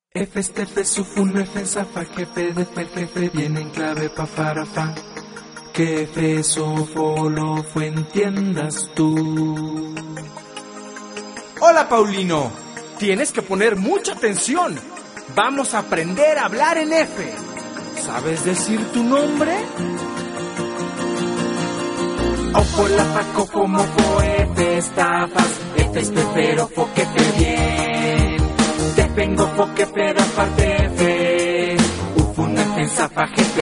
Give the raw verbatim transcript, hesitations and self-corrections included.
F, este, F, sufun, F, zafa, jefe, de, fe, jefe, viene en clave, pa, para, fa. Que F, sofo, lo, fue, entiendas tú. Hola, Paulino. Tienes que poner mucha atención. Vamos a aprender a hablar en F. ¿Sabes decir tu nombre? Ofo, la, fa, cofo, mofo, F, estafas, F, espero, fo, que te bien. Te vengo, fo, que pero aparte F. Ufun, F, zafa, jefe.